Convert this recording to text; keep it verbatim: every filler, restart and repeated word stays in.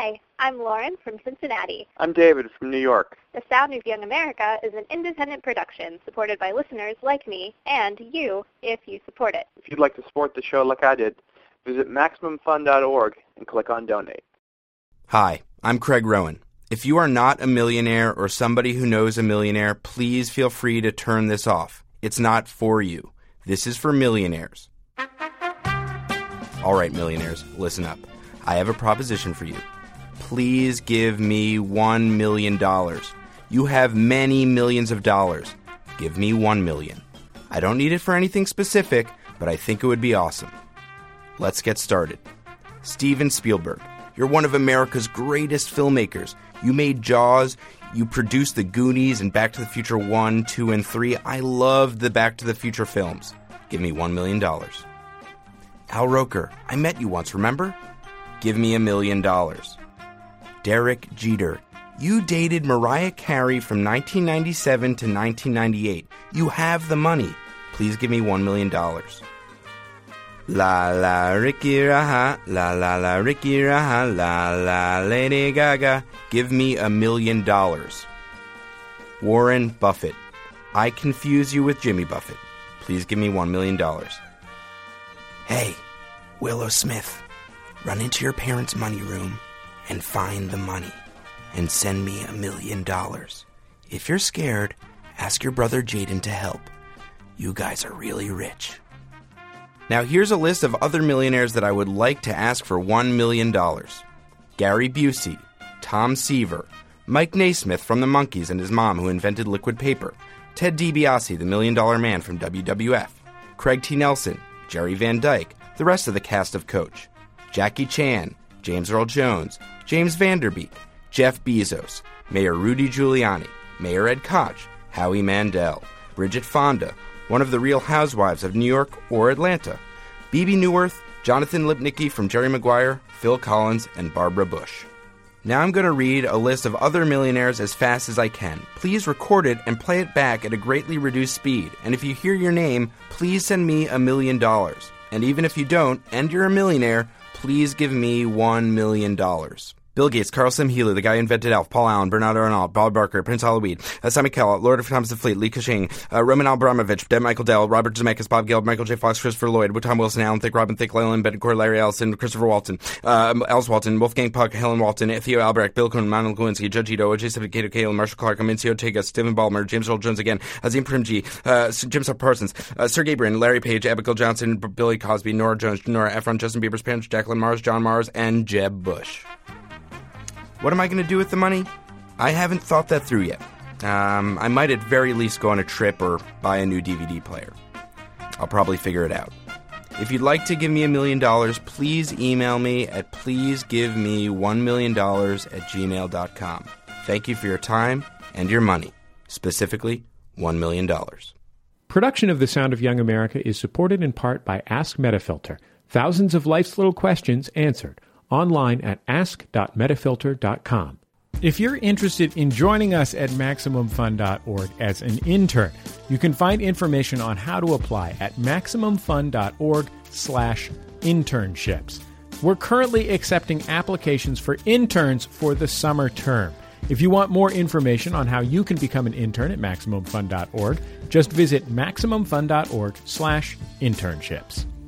Hi, I'm Lauren from Cincinnati. I'm David from New York. The Sound of Young America is an independent production supported by listeners like me and you if you support it. If you'd like to support the show like I did, visit Maximum Fund dot org and click on Donate. Hi, I'm Craig Rowan. If you are not a millionaire or somebody who knows a millionaire, please feel free to turn this off. It's not for you. This is for millionaires. All right, millionaires, listen up. I have a proposition for you. Please give me one million dollars. You have many millions of dollars. Give me one million dollars. I don't need it for anything specific, but I think it would be awesome. Let's get started. Steven Spielberg, you're one of America's greatest filmmakers. You made Jaws, you produced The Goonies and Back to the Future one, two, and three. I loved the Back to the Future films. Give me one million dollars. Al Roker, I met you once, remember? Give me a million dollars. Derek Jeter, you dated Mariah Carey from nineteen ninety-seven to nineteen ninety-eight. You have the money. Please give me one million dollars. La la Ricky Raha, la la la Ricky Raha, la la Lady Gaga. Give me a million dollars. Warren Buffett, I confuse you with Jimmy Buffett. Please give me one million dollars. Hey, Willow Smith, run into your parents' money room and find the money and send me a million dollars. If you're scared, ask your brother Jaden to help. You guys are really rich. Now here's a list of other millionaires that I would like to ask for one million dollars. Gary Busey, Tom Seaver, Mike Naismith from the Monkees and his mom who invented liquid paper, Ted DiBiase, the Million Dollar Man from W W F, Craig T. Nelson, Jerry Van Dyke, the rest of the cast of Coach, Jackie Chan, James Earl Jones, James Vanderbeek, Jeff Bezos, Mayor Rudy Giuliani, Mayor Ed Koch, Howie Mandel, Bridget Fonda, one of the Real Housewives of New York or Atlanta, Bebe Neuwirth, Jonathan Lipnicki from Jerry Maguire, Phil Collins, and Barbara Bush. Now I'm going to read a list of other millionaires as fast as I can. Please record it and play it back at a greatly reduced speed. And if you hear your name, please send me a million dollars. And even if you don't, and you're a millionaire, please give me one million dollars. Bill Gates, Carl Slim Healy, the guy who invented Elf, Paul Allen, Bernardo Arnault, Bob Barker, Prince Halloween, uh, Simon Cowell, Lord of Thomas the Fleet, Lee Cushing, uh, Roman Abramovich, Dead Michael Dell, Robert Zemeckis, Bob Gelb, Michael J. Fox, Christopher Lloyd, Tom Wilson, Alan Thicke, Robin Thicke, Leland Betancourt, Larry Ellison, Christopher Walton, uh, Els Walton, Wolfgang Puck, Helen Walton, Theo Albrecht, Bill Kuhn, Manuel Gawinski, Judge Ito, O J. Cato Kale, Marshall Clark, Amincio Ortega, Stephen Ballmer, James Earl Jones again, Azim Primji, uh, Jim Sub Parsons, uh, Sergey Brin, Larry Page, Abigail Johnson, Billy Cosby, Nora Jones, Nora Ephron, Justin Bieber's parents, Jacqueline Mars, John Mars, and Jeb Bush. What am I going to do with the money? I haven't thought that through yet. Um, I might at very least go on a trip or buy a new D V D player. I'll probably figure it out. If you'd like to give me a million dollars, please email me at pleasegiveme one million dollars at gmail dot com. Thank you for your time and your money. Specifically, one million dollars. Production of The Sound of Young America is supported in part by Ask Metafilter. Thousands of life's little questions answered. Online at ask dot metafilter dot com. If you're interested in joining us at Maximum Fund dot org as an intern, you can find information on how to apply at Maximum Fund dot org slash internships. We're currently accepting applications for interns for the summer term. If you want more information on how you can become an intern at Maximum Fund dot org, just visit Maximum Fund dot org slash internships.